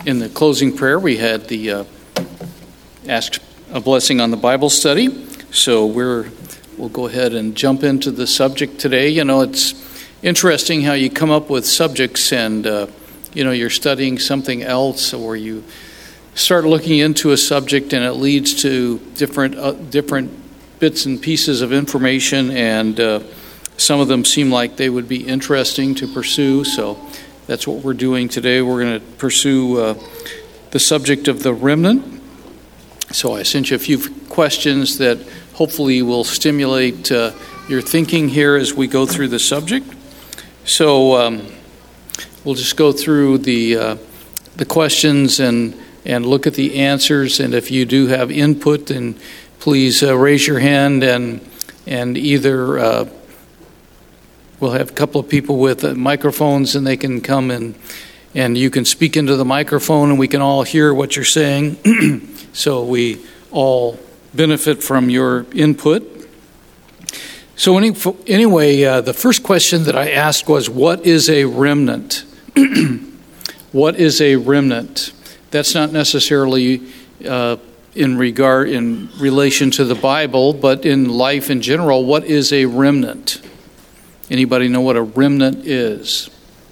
In the closing prayer, we had the ask a blessing on the Bible study. So we'll go ahead and jump into the subject today. You know, it's interesting how you come up with subjects and, you're studying something else, or you start looking into a subject and it leads to different bits and pieces of information, and some of them seem like they would be interesting to pursue. So that's what we're doing today. We're going to pursue the subject of the remnant. So I sent you a few questions that hopefully will stimulate your thinking here as we go through the subject. So we'll just go through the questions and look at the answers. And if you do have input, then please raise your hand, and either we'll have a couple of people with microphones, and they can come and you can speak into the microphone, and we can all hear what you're saying. So we all benefit from your input. So anyway, the first question that I asked was, what is a remnant? What is a remnant? That's not necessarily in relation to the Bible, but in life in general. What is a remnant? Anybody know what a remnant is?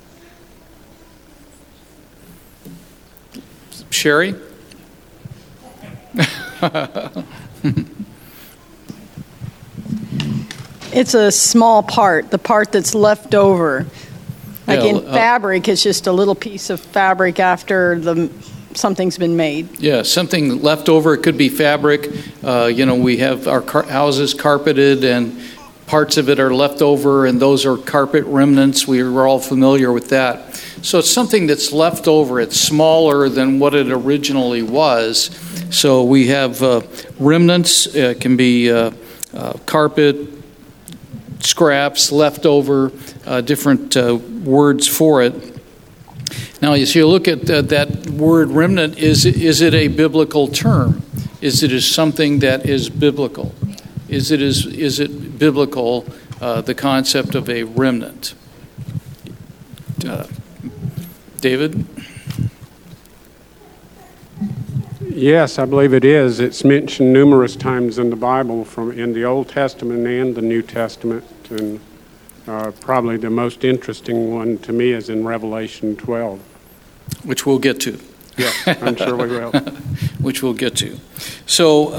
Sherry? It's a small part, the part that's left over. Like in fabric, it's just a little piece of fabric after something's been made. Yeah, something left over. It could be fabric. We have our houses carpeted, and parts of it are left over, and those are carpet remnants. We're all familiar with that. So it's something that's left over. It's smaller than what it originally was. So we have remnants. It can be carpet, scraps, leftover, different words for it. Now, as you look at that word remnant, is it a biblical term? Is it something that is biblical? Is it biblical, the concept of a remnant? David? Yes, I believe it is. It's mentioned numerous times in the Bible, in the Old Testament and the New Testament, and probably the most interesting one to me is in Revelation 12. Which we'll get to. Yes, I'm sure we will. Which we'll get to. So,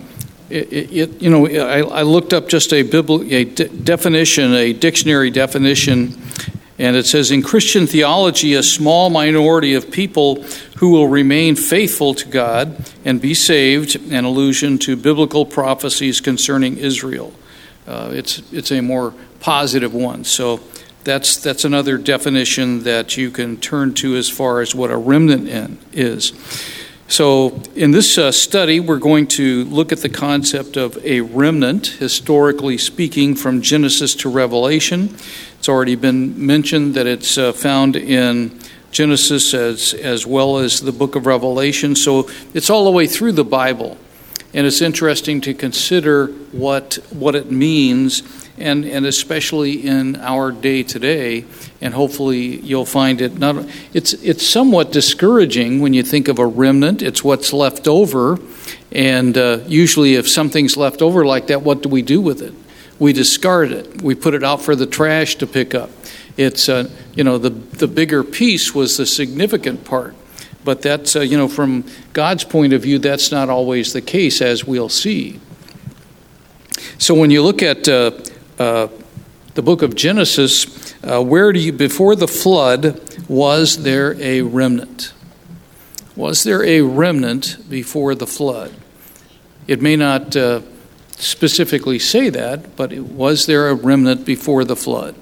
I looked up just a dictionary definition, and it says, in Christian theology, a small minority of people who will remain faithful to God and be saved, an allusion to biblical prophecies concerning Israel. It's a more positive one. So that's another definition that you can turn to as far as what a remnant is. So in this study, we're going to look at the concept of a remnant, historically speaking, from Genesis to Revelation. It's already been mentioned that it's found in Genesis as well as the book of Revelation. So it's all the way through the Bible. And it's interesting to consider what it means, and especially in our day today. And hopefully you'll find it's somewhat discouraging when you think of a remnant. It's what's left over. And usually if something's left over like that, what do we do with it? We discard it. We put it out for the trash to pick up. It's, the bigger piece was the significant part. But that's, from God's point of view, that's not always the case, as we'll see. So when you look at the book of Genesis, before the flood, was there a remnant? Was there a remnant before the flood? It may not specifically say that, but was there a remnant before the flood?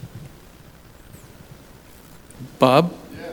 Bob?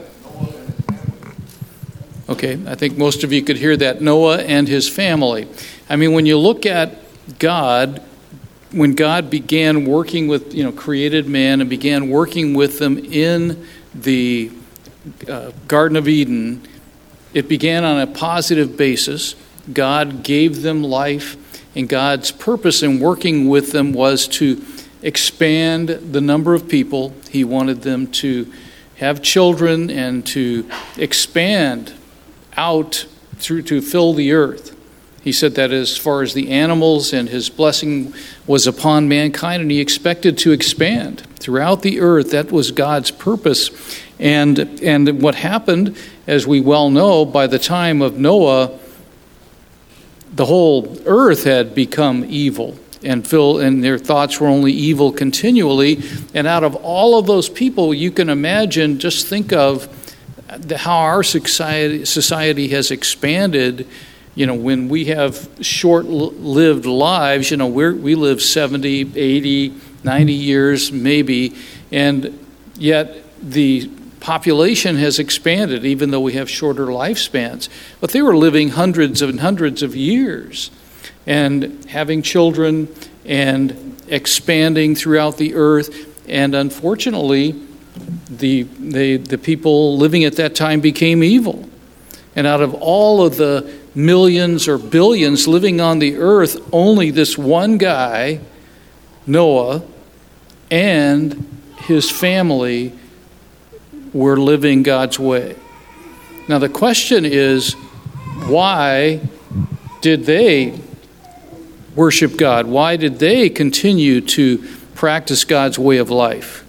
Okay, I think most of you could hear that. Noah and his family. I mean, when you look at God, when God began working with, created man and began working with them in the Garden of Eden, it began on a positive basis. God gave them life, and God's purpose in working with them was to expand the number of people. He wanted them to have children and to expand out to fill the earth. He said that as far as the animals, and his blessing was upon mankind, and he expected to expand throughout the earth. That was God's purpose. And what happened, as we well know, by the time of Noah, the whole earth had become evil, and their thoughts were only evil continually. And out of all of those people, you can imagine, just think of how our society has expanded. When we have short-lived lives, we live 70, 80, 90 years maybe, and yet the population has expanded, even though we have shorter lifespans. But they were living hundreds and hundreds of years and having children and expanding throughout the earth. And unfortunately, the people living at that time became evil. And out of all of the millions or billions living on the earth, only this one guy, Noah, and his family were living God's way. Now the question is, why did they worship God? Why did they continue to practice God's way of life?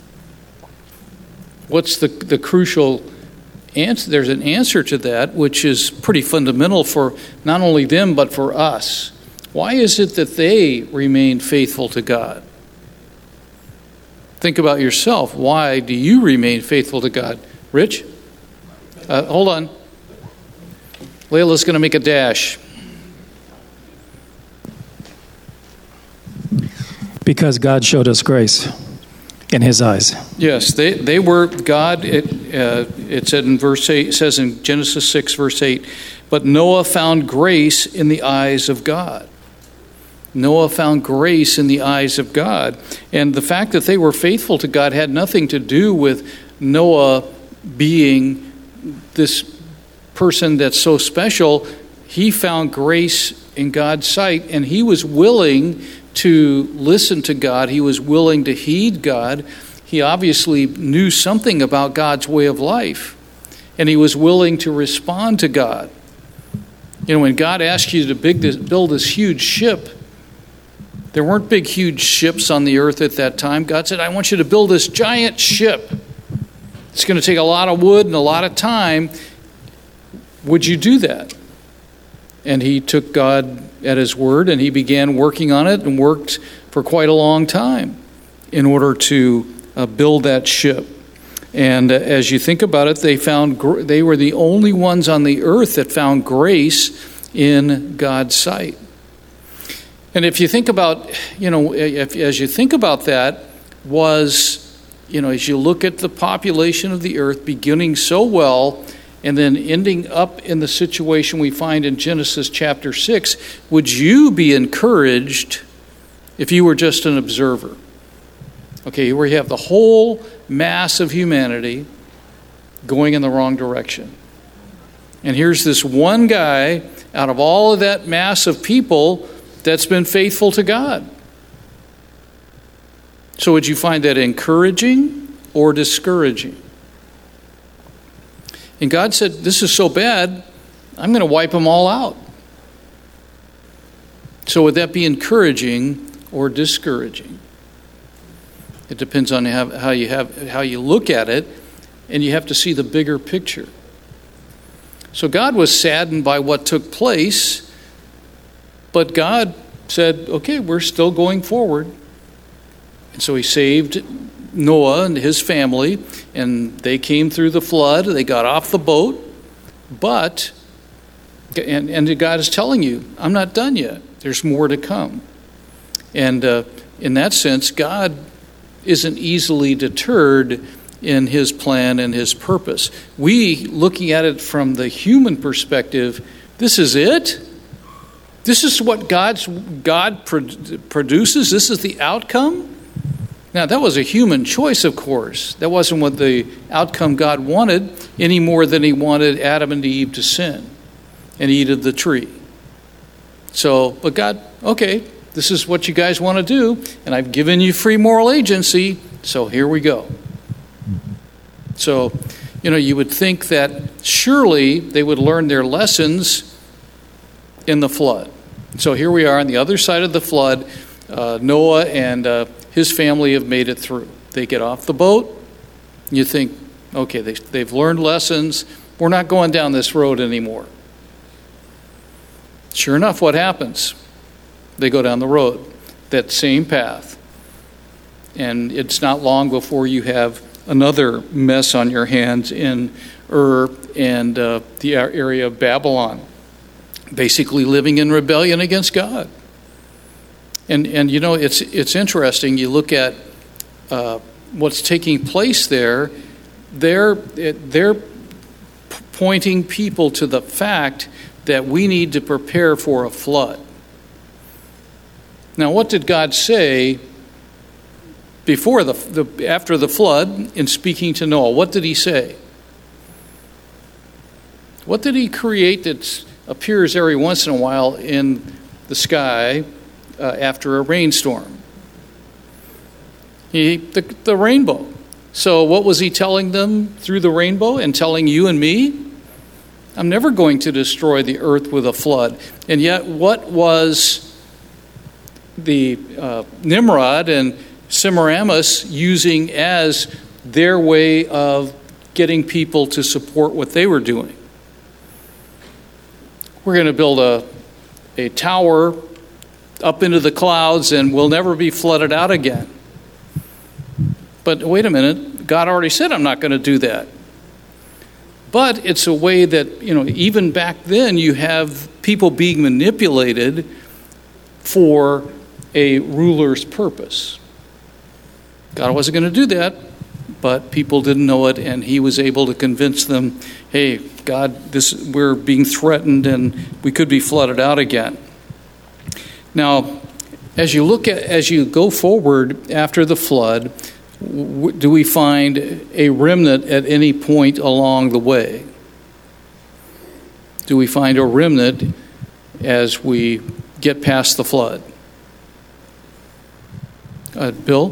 What's the crucial answer? There's an answer to that, which is pretty fundamental for not only them, but for us. Why is it that they remain faithful to God? Think about yourself. Why do you remain faithful to God? Rich? Hold on. Layla's going to make a dash. Because God showed us grace in his eyes. Yes, they were God. It said in verse 8, it says in Genesis 6, verse 8, but Noah found grace in the eyes of God. Noah found grace in the eyes of God. And the fact that they were faithful to God had nothing to do with Noah being this person that's so special. He found grace in God's sight, and he was willing to listen to God. He was willing to heed God. He obviously knew something about God's way of life, and he was willing to respond to God. When God asked you to build this huge ship, there weren't big, huge ships on the earth at that time. God said, I want you to build this giant ship. It's going to take a lot of wood and a lot of time. Would you do that? And he took God at his word, and he began working on it and worked for quite a long time in order to build that ship. And as you think about it, they were the only ones on the earth that found grace in God's sight. And if you think about, as you think about that, as you look at the population of the earth beginning so well and then ending up in the situation we find in Genesis chapter 6, would you be encouraged if you were just an observer? Okay, where you have the whole mass of humanity going in the wrong direction. And here's this one guy out of all of that mass of people that's been faithful to God. So would you find that encouraging or discouraging? And God said, this is so bad, I'm going to wipe them all out. So would that be encouraging or discouraging? It depends on how you look at it, and you have to see the bigger picture. So God was saddened by what took place, but God said, okay, we're still going forward. And so he saved Noah and his family, and they came through the flood. They got off the boat. But, and God is telling you, I'm not done yet. There's more to come. And in that sense, God isn't easily deterred in his plan and his purpose. We, looking at it from the human perspective, this is it? This is what God produces? This is the outcome? Now, that was a human choice, of course. That wasn't what the outcome God wanted, any more than he wanted Adam and Eve to sin and eat of the tree. So, but God, okay, this is what you guys want to do, and I've given you free moral agency, so here we go. So, you would think that surely they would learn their lessons in the flood. So here we are on the other side of the flood. Noah and his family have made it through. They get off the boat. You think, okay, they've learned lessons. We're not going down this road anymore. Sure enough, what happens? They go down the road, that same path. And it's not long before you have another mess on your hands in Ur and the area of Babylon, basically living in rebellion against God. And it's interesting. You look at what's taking place there. They're pointing people to the fact that we need to prepare for a flood. Now, what did God say before after the flood in speaking to Noah? What did he say? What did he create that appears every once in a while in the sky after a rainstorm? The rainbow. So what was he telling them through the rainbow and telling you and me? I'm never going to destroy the earth with a flood. And yet what was the Nimrod and Semiramis using as their way of getting people to support what they were doing? We're going to build a tower up into the clouds and we'll never be flooded out again. But wait a minute, God already said I'm not going to do that. But it's a way that, even back then you have people being manipulated for a ruler's purpose. God wasn't going to do that, but people didn't know it, and he was able to convince them, hey, God, we're being threatened and we could be flooded out again. Now, as you go forward after the flood, do we find a remnant at any point along the way? Do we find a remnant as we get past the flood? Bill?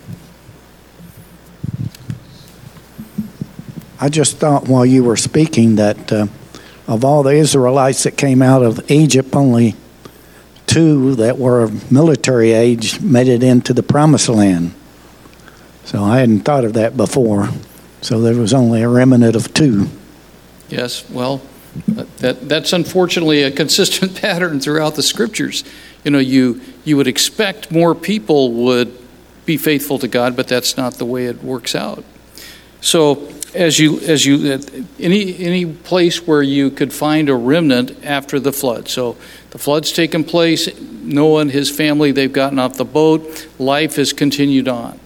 I just thought while you were speaking that of all the Israelites that came out of Egypt, only 2 that were of military age made it into the Promised Land. So I hadn't thought of that before. So there was only a remnant of 2. Yes, well, that's unfortunately a consistent pattern throughout the Scriptures. You would expect more people would be faithful to God, but that's not the way it works out. So as you any place where you could find a remnant after the flood. So the flood's taken place. Noah and his family, they've gotten off the boat. Life has continued on.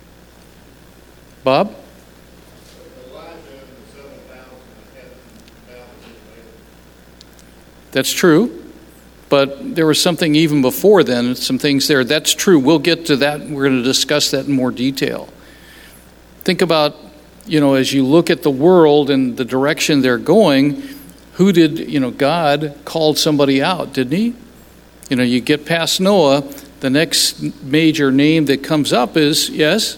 Bob? That's true, but there was something even before then, some things there. That's true. We'll get to that. We're going to discuss that in more detail. Think about, as you look at the world and the direction they're going, who did, God called somebody out, didn't he? You get past Noah, the next major name that comes up is, yes?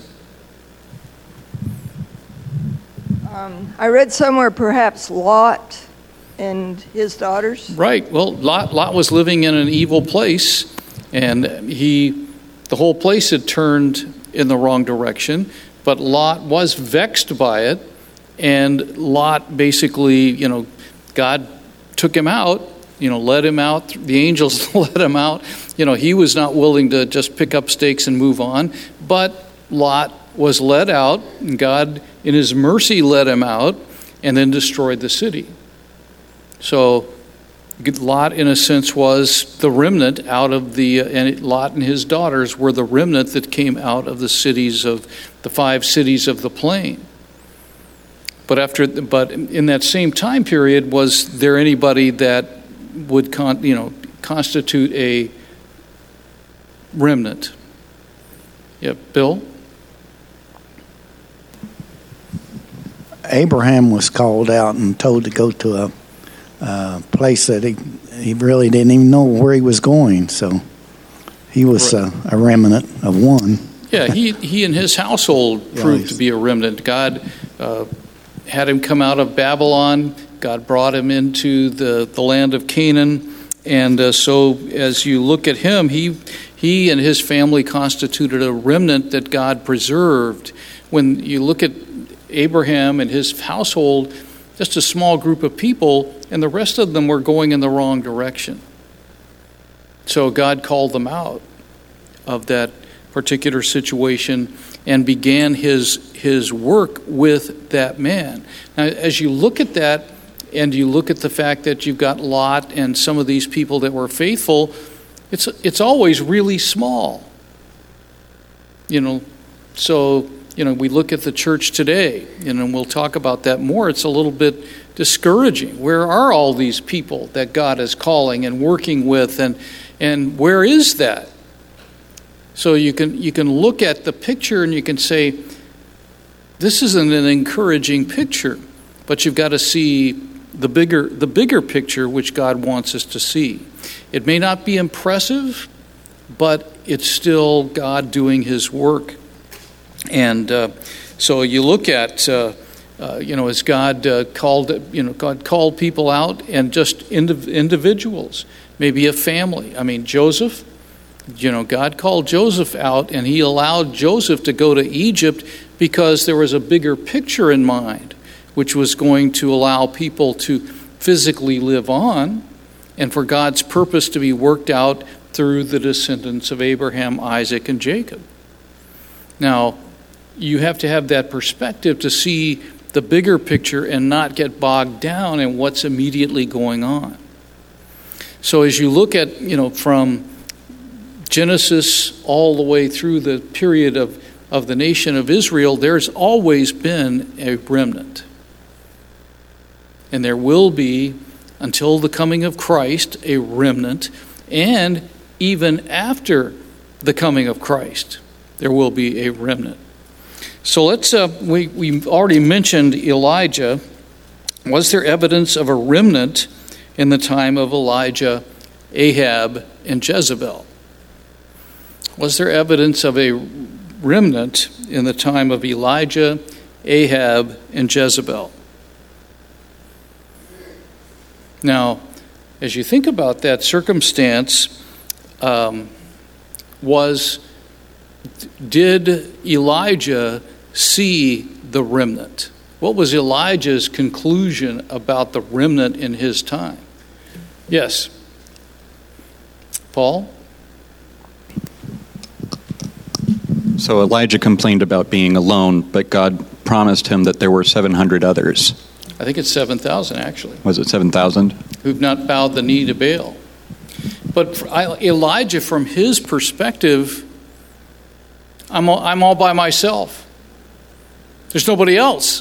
I read somewhere perhaps Lot and his daughters. Right. Well, Lot was living in an evil place, and the whole place had turned in the wrong direction, but Lot was vexed by it, and Lot basically, God took him out, led him out. The angels let him out. He was not willing to just pick up stakes and move on, but Lot was led out, and God, in his mercy, led him out and then destroyed the city. So Lot, in a sense, was the remnant out of and Lot and his daughters were the remnant that came out of the 5 cities of the plain. But in that same time period, was there anybody that would constitute a remnant? Yeah, Bill? Abraham was called out and told to go to a place that he really didn't even know where he was going. So he was a remnant of one. Yeah, he and his household proved to be a remnant. God had him come out of Babylon. God brought him into the land of Canaan. And so as you look at him, he and his family constituted a remnant that God preserved. When you look at Abraham and his household, just a small group of people, and the rest of them were going in the wrong direction. So God called them out of that particular situation and began his work with that man. Now, as you look at that, and you look at the fact that you've got Lot and some of these people that were faithful, it's always really small. So we look at the church today, and we'll talk about that more. It's a little bit discouraging. Where are all these people that God is calling and working with, and where is that? So you can look at the picture and you can say, this isn't an encouraging picture, but you've got to see the bigger picture which God wants us to see. It may not be impressive, but it's still God doing his work. And so you look at as God called people out, and just individuals, maybe a family. I mean, Joseph, God called Joseph out, and he allowed Joseph to go to Egypt because there was a bigger picture in mind, which was going to allow people to physically live on, and for God's purpose to be worked out through the descendants of Abraham, Isaac, and Jacob. Now, you have to have that perspective to see the bigger picture and not get bogged down in what's immediately going on. So as you look at, from Genesis all the way through the period of the nation of Israel, there's always been a remnant. And there will be, until the coming of Christ, a remnant. And even after the coming of Christ, there will be a remnant. So we already mentioned Elijah. Was there evidence of a remnant in the time of Elijah, Ahab, and Jezebel? Was there evidence of a remnant in the time of Elijah, Ahab, and Jezebel? Now, as you think about that circumstance, did Elijah see the remnant? What was Elijah's conclusion about the remnant in his time? Yes. Paul? So Elijah complained about being alone, but God promised him that there were 700 others. I think it's 7,000, actually. Was it 7,000? Who've not bowed the knee to Baal. But Elijah, from his perspective, I'm all by myself. There's nobody else.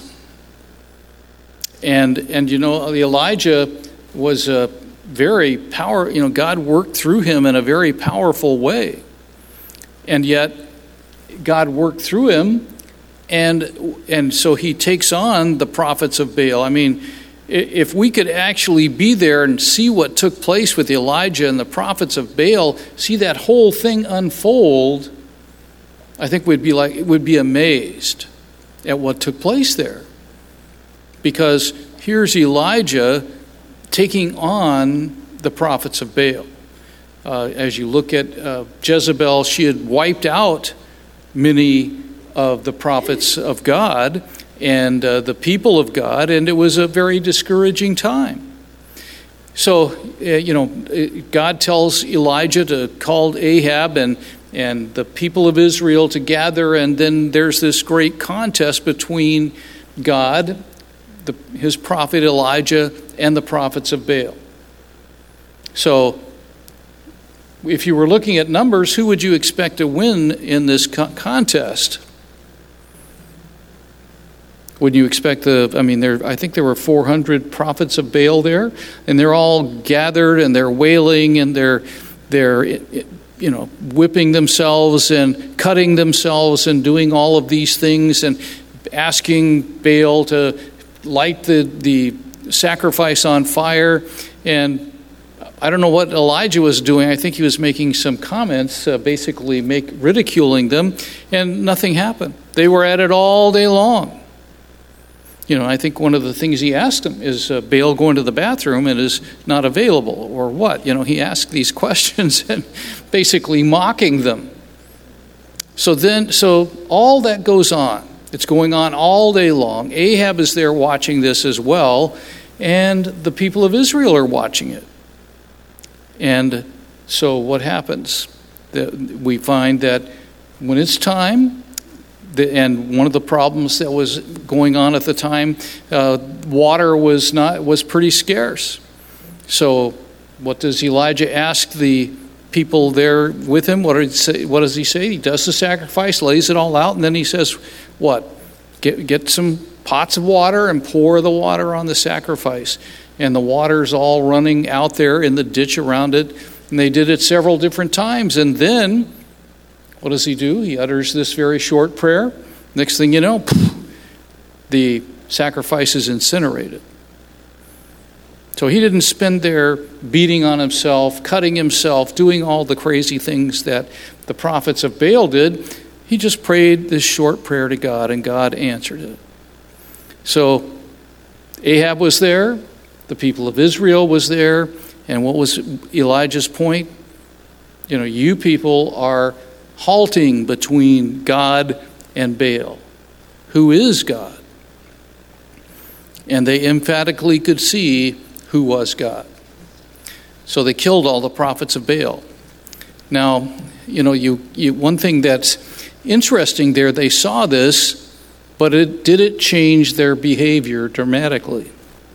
And Elijah was a very powerful, God worked through him in a very powerful way. And yet, God worked through him, and so he takes on the prophets of Baal. I mean, if we could actually be there and see what took place with Elijah and the prophets of Baal, see that whole thing unfold, I think we'd be amazed at what took place there. Because here's Elijah taking on the prophets of Baal. As you look at Jezebel, she had wiped out many of the prophets of God and the people of God, and it was a very discouraging time. So, God tells Elijah to call Ahab and the people of Israel to gather, and then there's this great contest between God, his prophet Elijah, and the prophets of Baal. So, if you were looking at numbers, who would you expect to win in this contest? Would you expect I think there were 400 prophets of Baal there, and they're all gathered and they're wailing and they're whipping themselves and cutting themselves and doing all of these things and asking Baal to light the sacrifice on fire. And I don't know what Elijah was doing. I think he was making some comments, basically ridiculing them, and nothing happened. They were at it all day long. I think one of the things he asked him is Baal going to the bathroom and is not available, or what? He asked these questions and basically mocking them. So all that goes on. It's going on all day long. Ahab is there watching this as well, and the people of Israel are watching it. And so what happens? We find that when it's time, and one of the problems that was going on at the time, water was pretty scarce. So what does Elijah ask the people there with him? What does he say? He does the sacrifice, lays it all out, and then he says, what? Get some pots of water and pour the water on the sacrifice. And the water's all running out there in the ditch around it. And they did it several different times. And then, what does he do? He utters this very short prayer. Next thing you know, the sacrifice is incinerated. So he didn't spend there beating on himself, cutting himself, doing all the crazy things that the prophets of Baal did. He just prayed this short prayer to God, and God answered it. So Ahab was there, the people of Israel was there, and what was Elijah's point? You people are halting between God and Baal. Who is God? And they emphatically could see who was God. So they killed all the prophets of Baal. Now, one thing that's interesting there, they saw this, but did it change their behavior dramatically?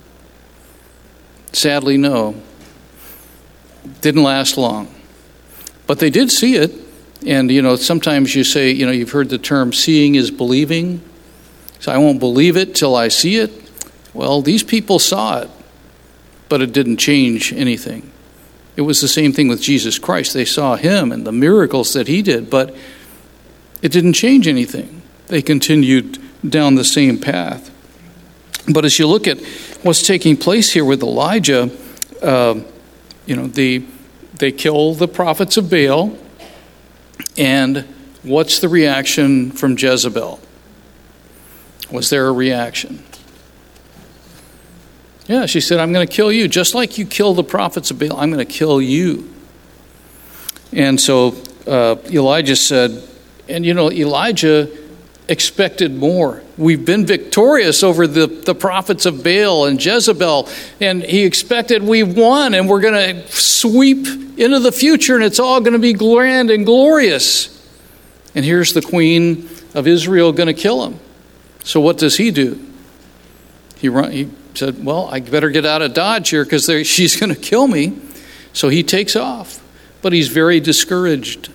Sadly, no. Didn't last long. But they did see it. And, sometimes you say, you've heard the term seeing is believing. So I won't believe it till I see it. Well, these people saw it, but it didn't change anything. It was the same thing with Jesus Christ. They saw him and the miracles that he did, but it didn't change anything. They continued down the same path. But as you look at what's taking place here with Elijah, they kill the prophets of Baal, and what's the reaction from Jezebel? Was there a reaction? Yeah, she said, I'm going to kill you. Just like you kill the prophets of Baal, I'm going to kill you. And so Elijah said, and Elijah expected more. We've been victorious over the prophets of Baal and Jezebel, and he expected we've won, and we're going to sweep into the future, and it's all going to be grand and glorious. And here's the queen of Israel going to kill him. So what does he do? He said, well, I better get out of Dodge here because she's going to kill me. So he takes off. But he's very discouraged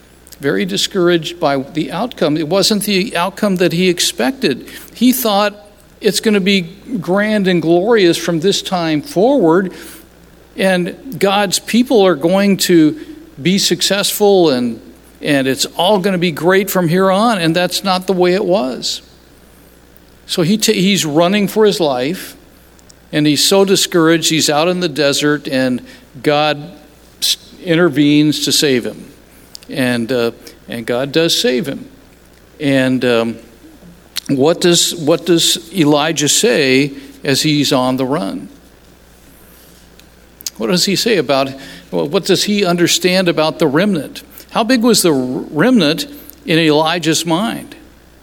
by the outcome. It wasn't the outcome that he expected. He thought it's going to be grand and glorious from this time forward, and God's people are going to be successful, and it's all going to be great from here on, and that's not the way it was. So he's running for his life, and he's so discouraged. He's out in the desert, and God intervenes to save him. And God does save him. And what does Elijah say as he's on the run? What does he say about, what does he understand about the remnant? How big was the remnant in Elijah's mind?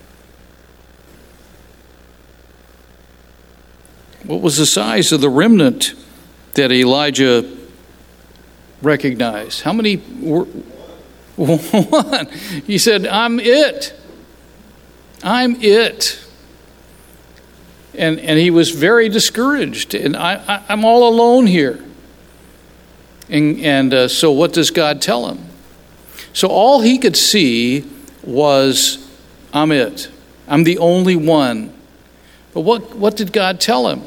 What was the size of the remnant that Elijah recognized? How many were? One. He said, I'm it. I'm it. And he was very discouraged. And I'm all alone here. And so what does God tell him? So all he could see was, I'm it. I'm the only one. But what did God tell him?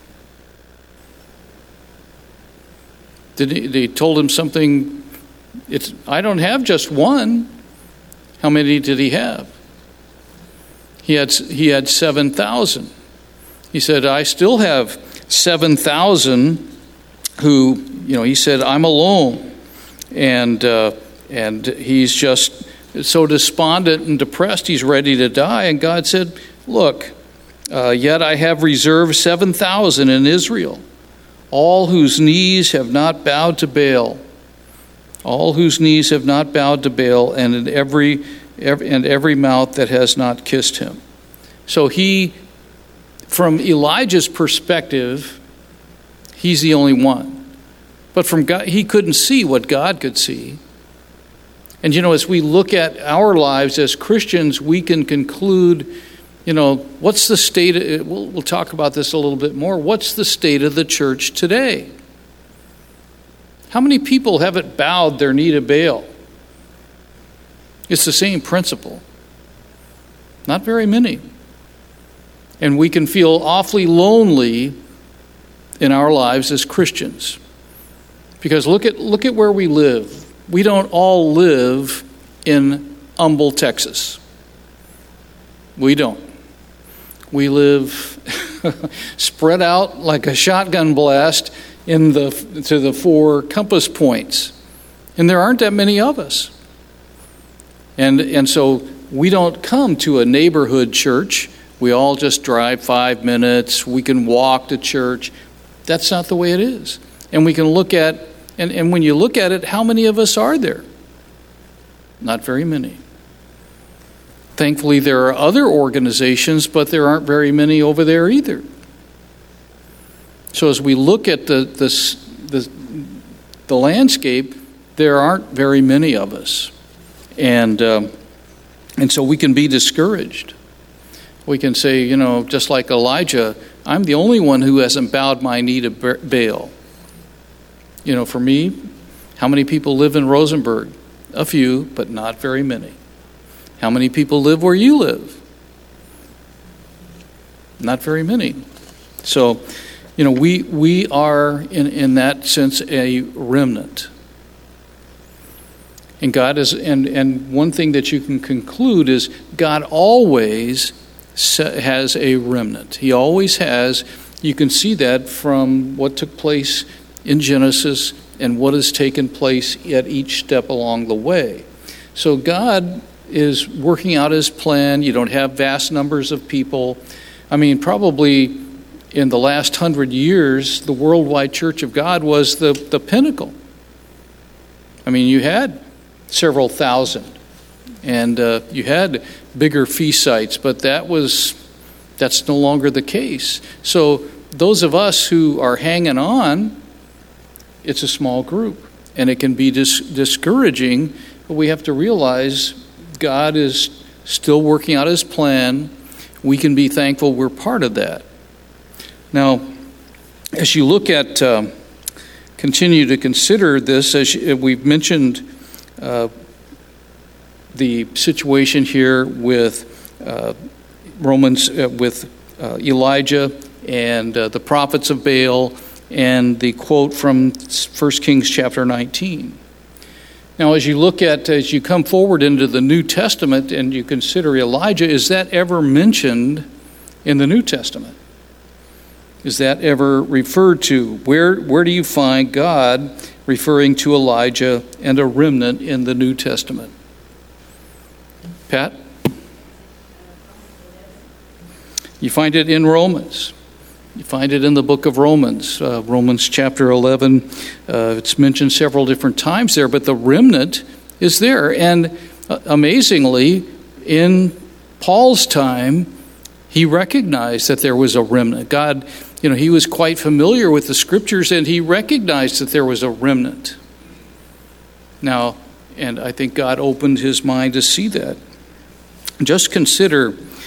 They told him something. I don't have just one. How many did he have? He had 7,000. He said, I still have 7,000 who, he said, I'm alone. And he's just so despondent and depressed, he's ready to die. And God said, look, Yet I have reserved 7,000 in Israel, all whose knees have not bowed to Baal. All whose knees have not bowed to Baal, and in every mouth that has not kissed him. So from Elijah's perspective, he's the only one. But from God, he couldn't see what God could see. And as we look at our lives as Christians, we can conclude, what's the state we'll talk about this a little bit more. What's the state of the church today? How many people haven't bowed their knee to Baal? It's the same principle. Not very many. And we can feel awfully lonely in our lives as Christians. Because look at where we live. We don't all live in Humble, Texas. We don't. We live spread out like a shotgun blast to the 4 compass points. And there aren't that many of us. And so we don't come to a neighborhood church. We all just drive 5 minutes. We can walk to church. That's not the way it is. And we can look at, and when you look at it, how many of us are there? Not very many. Thankfully, there are other organizations, but there aren't very many over there either. So as we look at the landscape, there aren't very many of us. And so we can be discouraged. We can say, just like Elijah, I'm the only one who hasn't bowed my knee to Baal. For me, how many people live in Rosenberg? A few, but not very many. How many people live where you live? Not very many. So, we are, in that sense, a remnant. And God is, and one thing that you can conclude is God always has a remnant. He always has. You can see that from what took place in Genesis and what has taken place at each step along the way. So God is working out his plan. You don't have vast numbers of people. Probably in the last 100 years, the Worldwide Church of God was the pinnacle. You had several thousand, and you had bigger feast sites, but that's no longer the case. So those of us who are hanging on, it's a small group, and it can be discouraging, but we have to realize God is still working out his plan. We can be thankful we're part of that. Now, as you look at, continue to consider this, as we've mentioned the situation here with with Elijah and the prophets of Baal, and the quote from 1 Kings chapter 19. Now, as you come forward into the New Testament and you consider Elijah, is that ever mentioned in the New Testament? Is that ever referred to? Where do you find God referring to Elijah and a remnant in the New Testament? Pat? You find it in Romans. You find it in the book of Romans. Romans chapter 11. It's mentioned several different times there, but the remnant is there. And amazingly, in Paul's time, he recognized that there was a remnant. God, he was quite familiar with the scriptures, and he recognized that there was a remnant. Now, and I think God opened his mind to see that. Just consider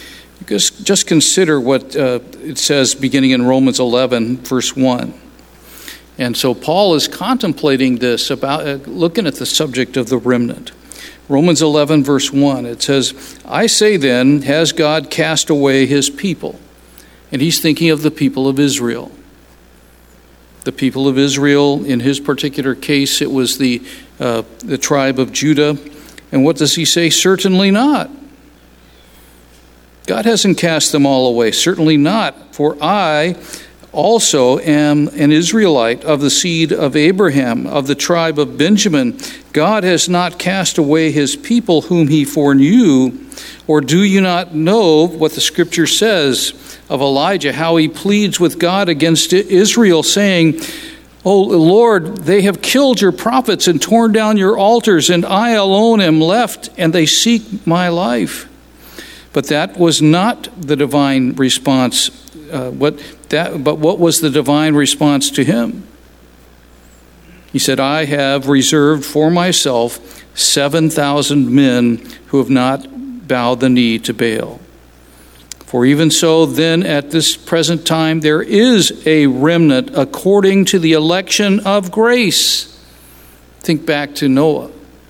what it says beginning in Romans 11, verse 1. And so Paul is contemplating this, about looking at the subject of the remnant. Romans 11, verse 1, it says, I say then, has God cast away his people? And he's thinking of the people of Israel. The people of Israel, in his particular case, it was the tribe of Judah. And what does he say? Certainly not. God hasn't cast them all away. Certainly not. For I also am an Israelite of the seed of Abraham, of the tribe of Benjamin. God has not cast away his people whom he foreknew. Or do you not know what the scripture says? of Elijah, how he pleads with God against Israel, saying, "O Lord, they have killed your prophets and torn down your altars, and I alone am left, and they seek my life." But that was not the divine response. But what was the divine response to him? He said, "I have reserved for myself 7,000 men who have not bowed the knee to Baal. For even so, then at this present time, there is a remnant according to the election of grace." Think back to Noah.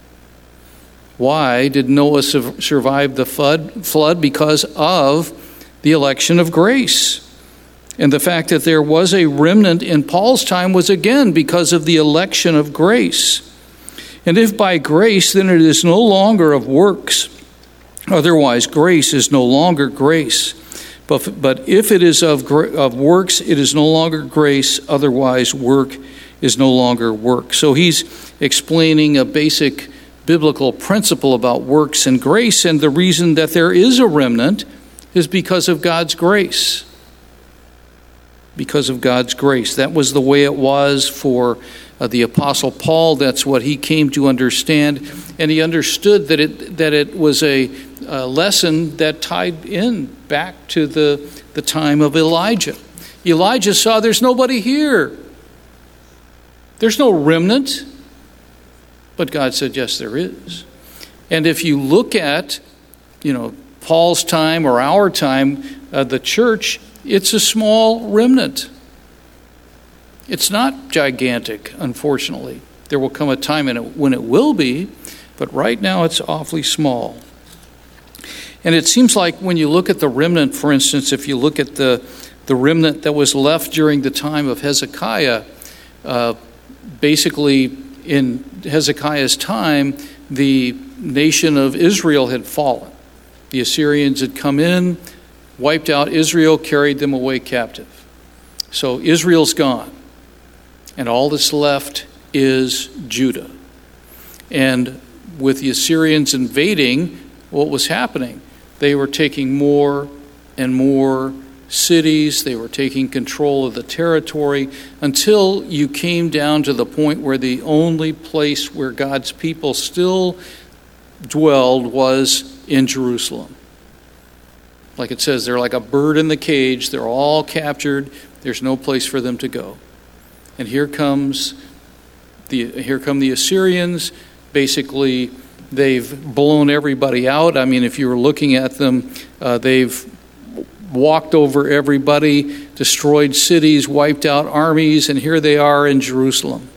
Why did Noah survive the flood? Because of the election of grace. And the fact that there was a remnant in Paul's time was again because of the election of grace. And if by grace, then it is no longer of works. Otherwise, grace is no longer grace. But if it is of works, it is no longer grace. Otherwise, work is no longer work. So he's explaining a basic biblical principle about works and grace, and the reason that there is a remnant is because of God's grace. Because of God's grace. That was the way it was for the Apostle Paul. That's what he came to understand, and he understood that it was a lesson that tied in back to the time of Elijah. Elijah saw there's nobody here. There's no remnant. But God said, yes, there is. And if you look at, Paul's time or our time, the church, it's a small remnant. It's not gigantic, unfortunately. There will come a time when it will be, but right now it's awfully small. And it seems like when you look at the remnant, for instance, if you look at the remnant that was left during the time of Hezekiah, basically in Hezekiah's time, the nation of Israel had fallen. The Assyrians had come in, wiped out Israel, carried them away captive. So Israel's gone. And all that's left is Judah. And with the Assyrians invading, what was happening? They were taking more and more cities. They were taking control of the territory until you came down to the point where the only place where God's people still dwelled was in Jerusalem. Like it says, they're like a bird in the cage. They're all captured. There's no place for them to go. And here come the Assyrians. Basically, they've blown everybody out. I mean, if you were looking at them, they've walked over everybody, destroyed cities, wiped out armies, and here they are in Jerusalem.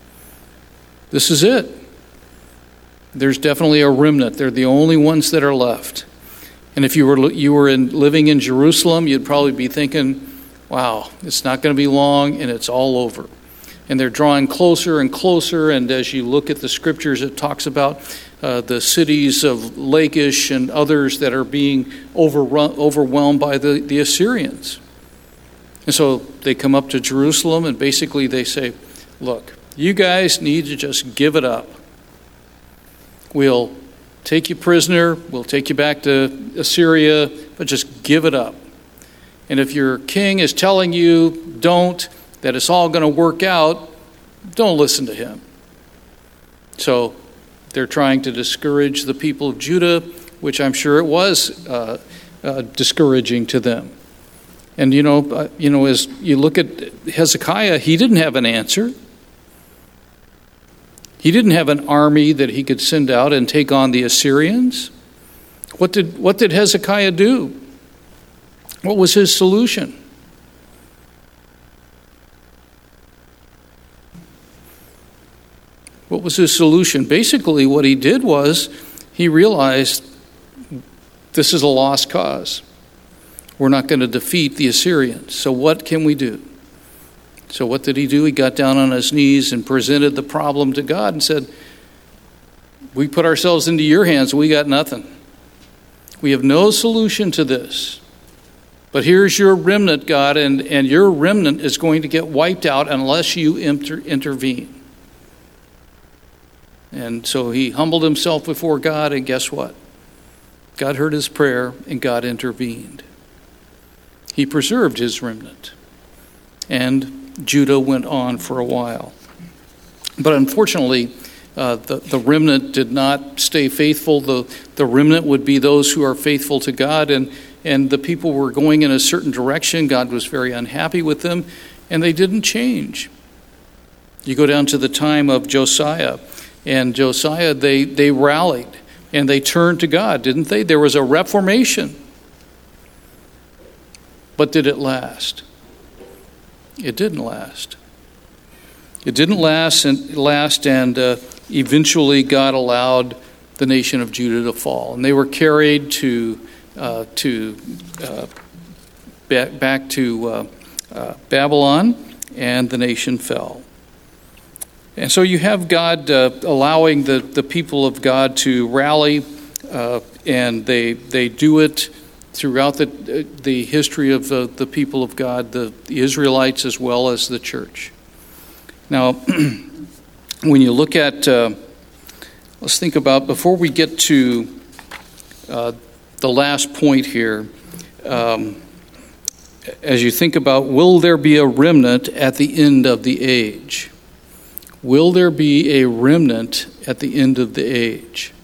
This is it. There's definitely a remnant. They're the only ones that are left. And if you were living in Jerusalem, you'd probably be thinking, wow, it's not going to be long and it's all over. And they're drawing closer and closer, and as you look at the scriptures, it talks about the cities of Lachish and others that are being overwhelmed by the Assyrians. And so they come up to Jerusalem, and basically they say, look, you guys need to just give it up. We'll take you prisoner, we'll take you back to Assyria, but just give it up. And if your king is telling you that it's all going to work out, don't listen to him. So they're trying to discourage the people of Judah, which I'm sure it was discouraging to them. And as you look at Hezekiah, he didn't have an answer. He didn't have an army that he could send out and take on the Assyrians. What did Hezekiah do? What was his solution? What was his solution? Basically, what he did was he realized this is a lost cause. We're not going to defeat the Assyrians. So what can we do? So what did he do? He got down on his knees and presented the problem to God and said, we put ourselves into your hands. We got nothing. We have no solution to this. But here's your remnant, God, and your remnant is going to get wiped out unless you intervene. And so he humbled himself before God, and guess what? God heard his prayer, and God intervened. He preserved his remnant. And Judah went on for a while. But unfortunately, the remnant did not stay faithful. The remnant would be those who are faithful to God, and the people were going in a certain direction. God was very unhappy with them, and they didn't change. You go down to the time of Josiah, and Josiah, they rallied, and they turned to God, didn't they? There was a reformation. But did it last? It didn't last. It didn't last, and eventually God allowed the nation of Judah to fall, and they were carried back to Babylon, and the nation fell. And so you have God allowing the people of God to rally, and they do it throughout the history of the people of God, the Israelites as well as the church. Now, when you look at, let's think about, before we get to the last point here, as you think about, will there be a remnant at the end of the age? Will there be a remnant at the end of the age?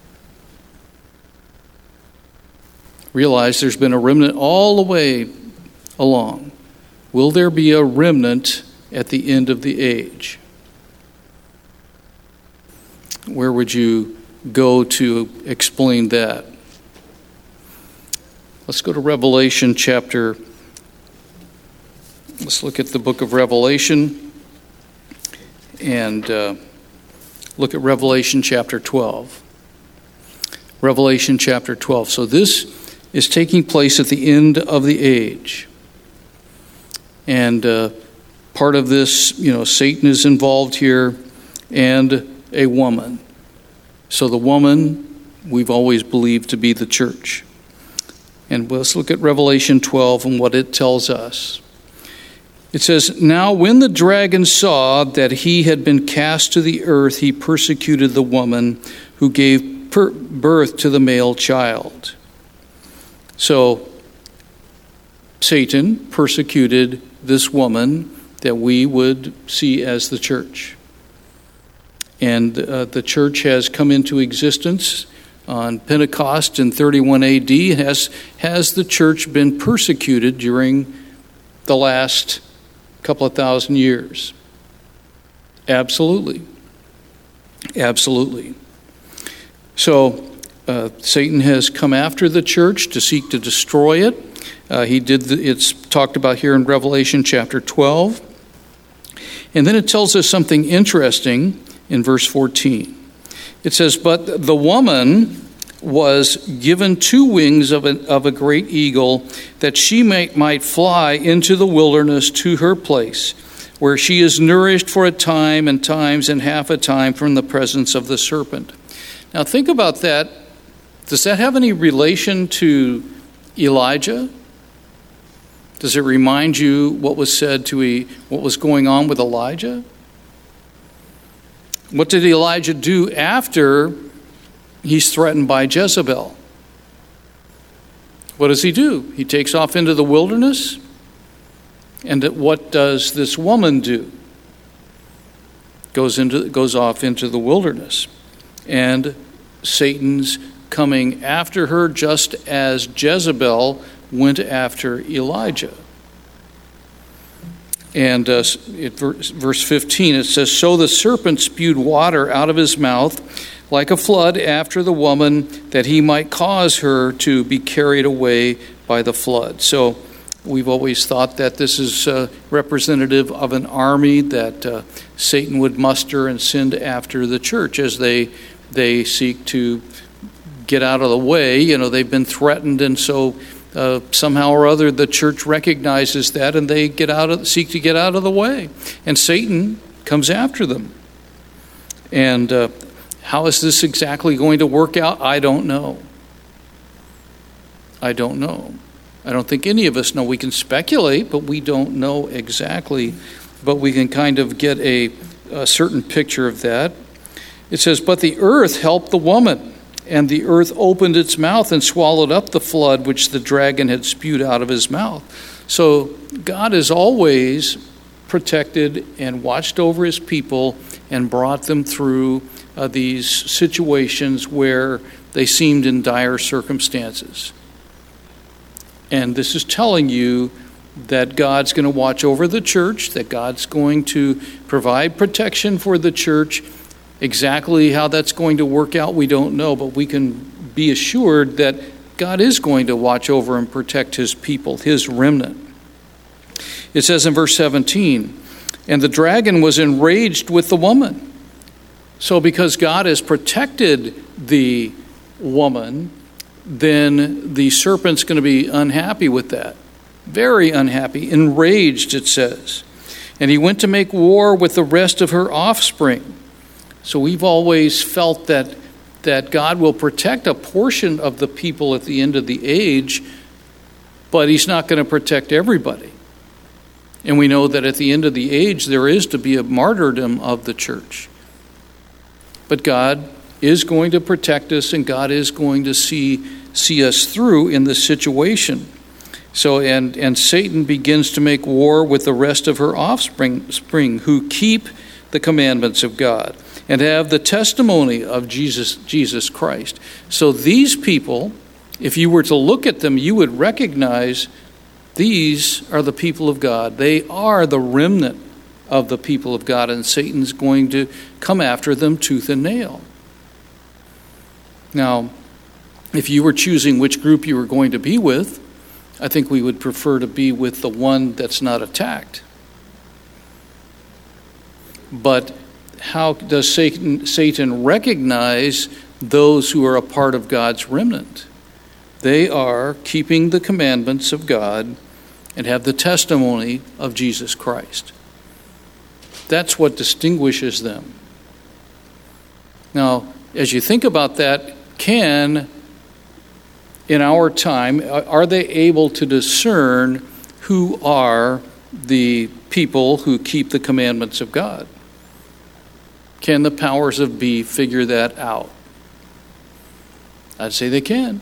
Realize there's been a remnant all the way along. Will there be a remnant at the end of the age? Where would you go to explain that? Let's go to Revelation chapter. Let's look at the book of Revelation and look at Revelation chapter 12. Revelation chapter 12. So this is taking place at the end of the age. And part of this, Satan is involved here, and a woman. So the woman, we've always believed to be the church. And let's look at Revelation 12 and what it tells us. It says, "Now when the dragon saw that he had been cast to the earth, he persecuted the woman who gave birth to the male child." So Satan persecuted this woman that we would see as the church. And the church has come into existence on Pentecost in 31 AD. Has the church been persecuted during the last couple of thousand years? Absolutely. Absolutely. So Satan has come after the church to seek to destroy it. It's talked about here in Revelation chapter 12. And then it tells us something interesting in verse 14. It says, "But the woman was given 2 wings of a great eagle, that she might fly into the wilderness to her place, where she is nourished for a time and times and half a time from the presence of the serpent." Now think about that. Does that have any relation to Elijah? Does it remind you what was said what was going on with Elijah? What did Elijah do after he's threatened by Jezebel? What does he do? He takes off into the wilderness. And what does this woman do? Goes off into the wilderness. And Satan's coming after her, just as Jezebel went after Elijah. And verse 15, it says, "So the serpent spewed water out of his mouth like a flood after the woman, that he might cause her to be carried away by the flood." So we've always thought that this is representative of an army that Satan would muster and send after the church as they seek to get out of the way. They've been threatened, and so somehow or other the church recognizes that, and they seek to get out of the way. And Satan comes after them. And how is this exactly going to work out? I don't know. I don't think any of us know. We can speculate, but we don't know exactly. But we can kind of get a certain picture of that. It says, "But the earth helped the woman, and the earth opened its mouth and swallowed up the flood which the dragon had spewed out of his mouth. So God has always protected and watched over his people and brought them through these situations where they seemed in dire circumstances. And this is telling you that God's going to watch over the church, that God's going to provide protection for the church. Exactly how that's going to work out, we don't know, but we can be assured that God is going to watch over and protect his people, his remnant. It says in verse 17, and the dragon was enraged with the woman. So because God has protected the woman, then the serpent's going to be unhappy with that. Very unhappy, enraged, it says. And he went to make war with the rest of her offspring. So we've always felt that God will protect a portion of the people at the end of the age, but he's not going to protect everybody. And we know that at the end of the age, there is to be a martyrdom of the church. But God is going to protect us, and God is going to see us through in this situation. So, and Satan begins to make war with the rest of her offspring who keep the commandments of God and have the testimony of Jesus Christ. So these people, if you were to look at them, you would recognize these are the people of God. They are the remnant of the people of God, and Satan's going to come after them tooth and nail. Now, if you were choosing which group you were going to be with, I think we would prefer to be with the one that's not attacked. But how does Satan recognize those who are a part of God's remnant? They are keeping the commandments of God and have the testimony of Jesus Christ. That's what distinguishes them. Now, as you think about that, in our time, are they able to discern who are the people who keep the commandments of God? Can the powers of be figure that out? I'd say they can.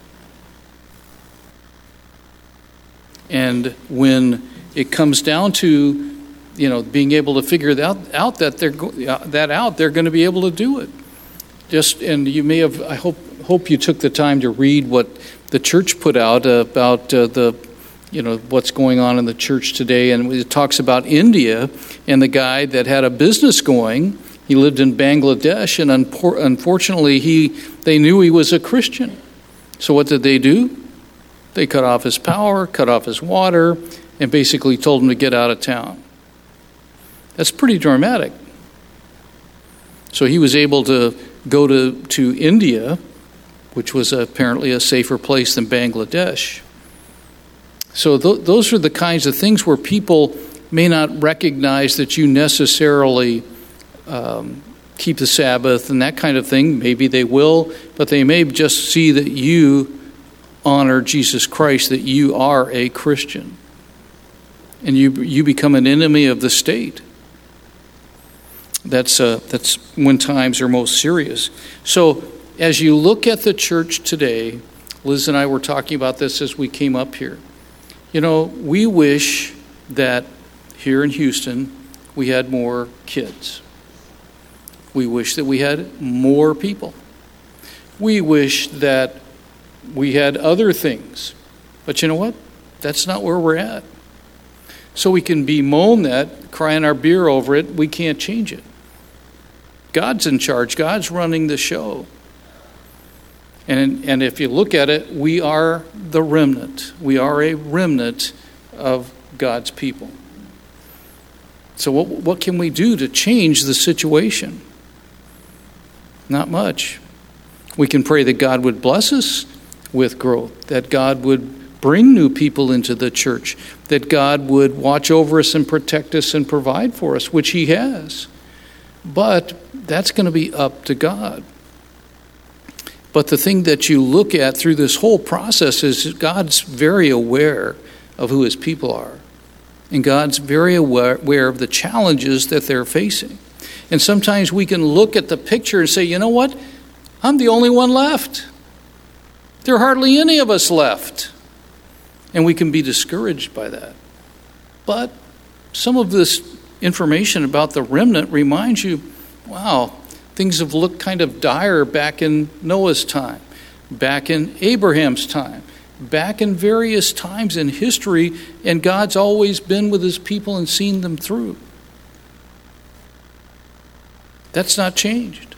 And when it comes down to, being able to figure that out, they're going to be able to do it. And you may have, I hope you took the time to read what the church put out about what's going on in the church today. And it talks about India and the guy that had a business going. He lived in Bangladesh, and unfortunately, they knew he was a Christian. So what did they do? They cut off his power, cut off his water, and basically told him to get out of town. That's pretty dramatic. So he was able to go to India, which was apparently a safer place than Bangladesh. So those are the kinds of things where people may not recognize that you necessarily keep the Sabbath and that kind of thing. Maybe they will, but they may just see that you honor Jesus Christ, that you are a Christian. And you become an enemy of the state. That's when times are most serious. So as you look at the church today, Liz and I were talking about this as we came up here. We wish that here in Houston we had more kids. We wish that we had more people. We wish that we had other things. But you know what? That's not where we're at. So we can bemoan that, crying our beer over it. We can't change it. God's in charge. God's running the show. And if you look at it, we are the remnant. We are a remnant of God's people. So what can we do to change the situation? Not much. We can pray that God would bless us with growth, that God would bring new people into the church, that God would watch over us and protect us and provide for us, which He has. But that's going to be up to God. But the thing that you look at through this whole process is God's very aware of who His people are. And God's very aware of the challenges that they're facing. And sometimes we can look at the picture and say, you know what? I'm the only one left. There are hardly any of us left. And we can be discouraged by that. But some of this information about the remnant reminds you, wow, things have looked kind of dire back in Noah's time, back in Abraham's time, back in various times in history, and God's always been with his people and seen them through. That's not changed.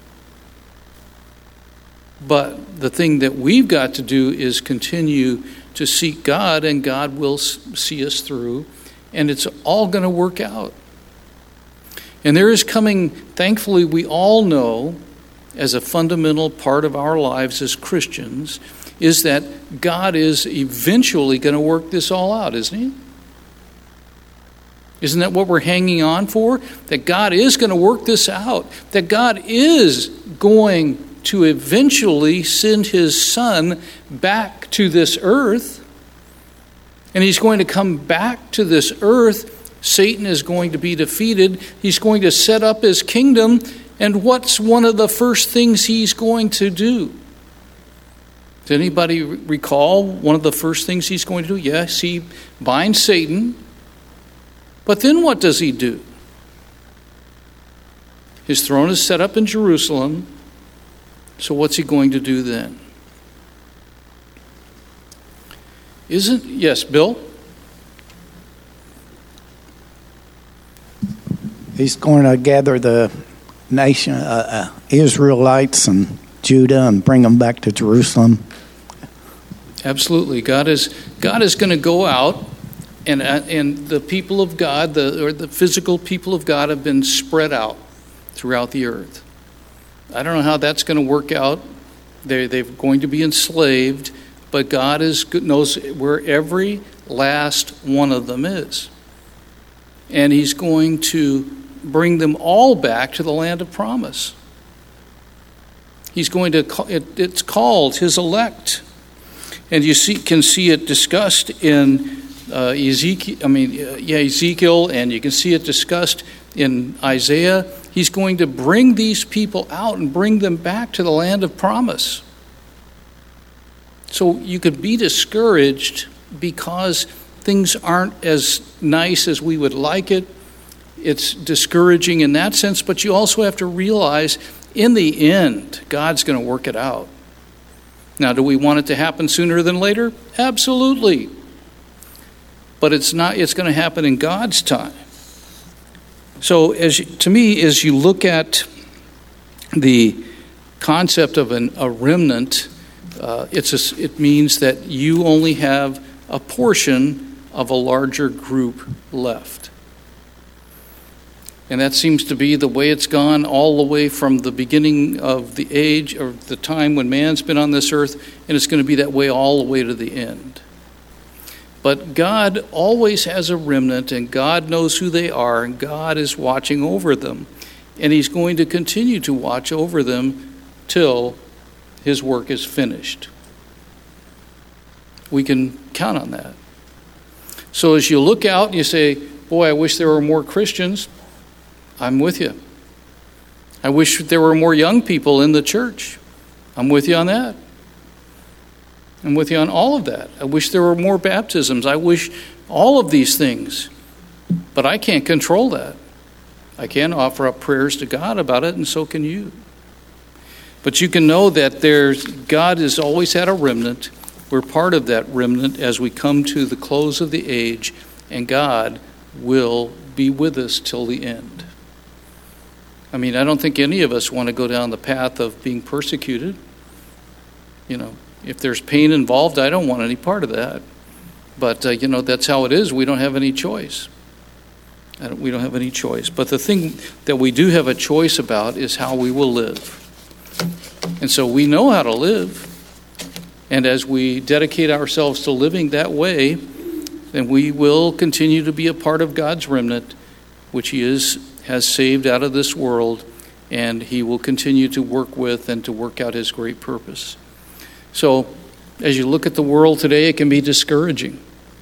But the thing that we've got to do is continue to seek God, and God will see us through, and it's all going to work out. And there is coming, thankfully, we all know, as a fundamental part of our lives as Christians, is that God is eventually going to work this all out, isn't he? Isn't that what we're hanging on for? That God is going to work this out. That God is going to eventually send his Son back to this earth. And he's going to come back to this earth. Satan is going to be defeated. He's going to set up his kingdom. And what's one of the first things he's going to do? Does anybody recall one of the first things he's going to do? Yes, he binds Satan. But then what does he do? His throne is set up in Jerusalem. So what's he going to do then? Yes, Bill? He's going to gather the nation, Israelites and Judah, and bring them back to Jerusalem. Absolutely. God is going to go out, and the people of God, the physical people of God, have been spread out throughout the earth. I don't know how that's going to work out. They're going to be enslaved, but God knows where every last one of them is. And he's going to bring them all back to the land of promise. He's going to, it's called his elect. And you can see it discussed in Ezekiel, and you can see it discussed in Isaiah. He's going to bring these people out and bring them back to the land of promise. So you could be discouraged because things aren't as nice as we would like it. It's discouraging in that sense, but you also have to realize in the end, God's going to work it out. Now, do we want it to happen sooner than later? Absolutely. But it's going to happen in God's time. So to me, as you look at the concept of a remnant, it means that you only have a portion of a larger group left. And that seems to be the way it's gone all the way from the beginning of the age, or the time when man's been on this earth, and it's going to be that way all the way to the end. But God always has a remnant, and God knows who they are, and God is watching over them. And he's going to continue to watch over them till his work is finished. We can count on that. So as you look out and you say, boy, I wish there were more Christians, I'm with you. I wish there were more young people in the church. I'm with you on that. I'm with you on all of that. I wish there were more baptisms. I wish all of these things. But I can't control that. I can offer up prayers to God about it, and so can you. But you can know that God has always had a remnant. We're part of that remnant as we come to the close of the age, and God will be with us till the end. I mean, I don't think any of us want to go down the path of being persecuted. You know, if there's pain involved, I don't want any part of that. But, that's how it is. We don't have any choice. We don't have any choice. But the thing that we do have a choice about is how we will live. And so we know how to live. And as we dedicate ourselves to living that way, then we will continue to be a part of God's remnant, which he has saved out of this world, and he will continue to work with and to work out his great purpose. So as you look at the world today, it can be discouraging.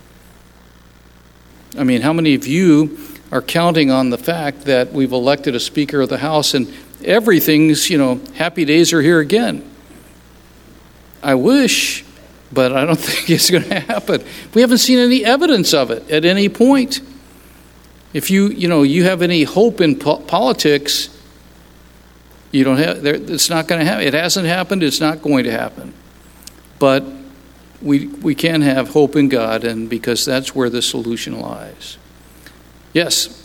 I mean, how many of you are counting on the fact that we've elected a Speaker of the House and everything's, happy days are here again? I wish, but I don't think it's going to happen. We haven't seen any evidence of it at any point. If you have any hope in politics, you don't have. It's not going to happen. It hasn't happened. It's not going to happen. But we can have hope in God, and because that's where the solution lies. Yes.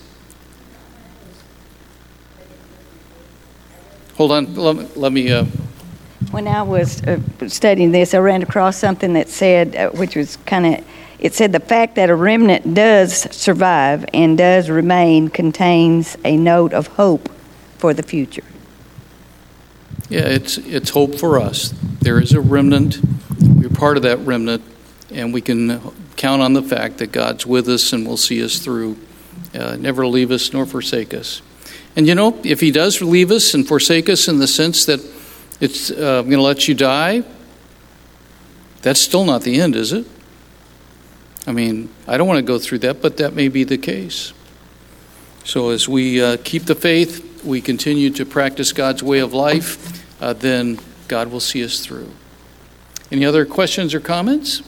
Hold on. Let me. When I was studying this, I ran across something that said, which was it said the fact that a remnant does survive and does remain contains a note of hope for the future. Yeah, it's hope for us. There is a remnant. We're part of that remnant, and we can count on the fact that God's with us and will see us through, never leave us nor forsake us. And if He does leave us and forsake us in the sense that it's going to let you die, that's still not the end, is it? I mean, I don't want to go through that, but that may be the case. So as we keep the faith, we continue to practice God's way of life, then God will see us through. Any other questions or comments?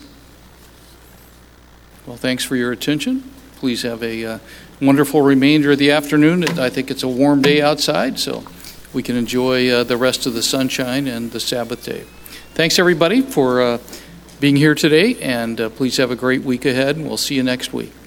Well, thanks for your attention. Please have a wonderful remainder of the afternoon. I think it's a warm day outside, so we can enjoy the rest of the sunshine and the Sabbath day. Thanks, everybody, for being here today, and please have a great week ahead, and we'll see you next week.